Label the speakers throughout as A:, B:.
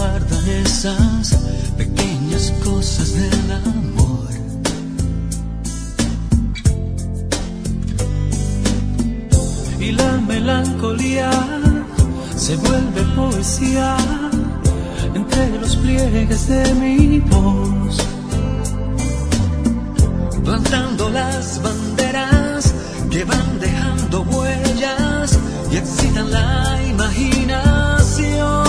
A: guardan esas pequeñas cosas del amor. Y la melancolía se vuelve poesía entre los pliegues de mi voz, plantando las banderas que van dejando huellas y excitan la imaginación.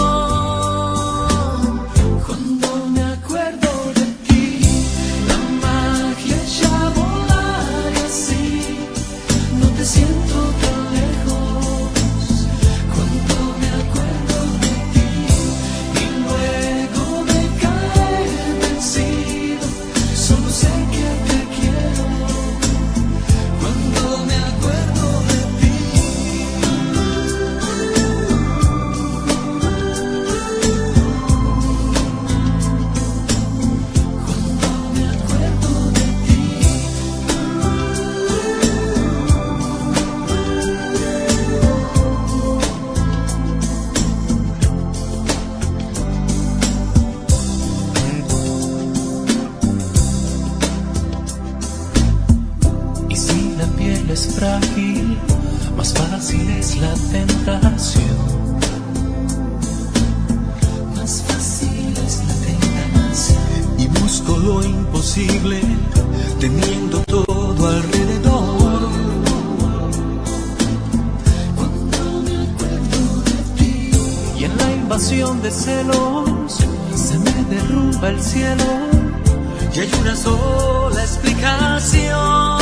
A: Cuando me acuerdo de ti, la magia echa a volar y así no te siento tan lejos. Cuando me acuerdo de ti y luego me cae vencido, solo sé que te quiero. Cuando me acuerdo de ti. Cuando me acuerdo de ti. Y si la piel es frágil, más fácil es la tentación. Más fácil es la tentación. Y busco lo imposible, teniendo todo alrededor. Cuando me acuerdo de ti. Y en la invasión de celos se me derrumba el cielo y hay una sola explicación.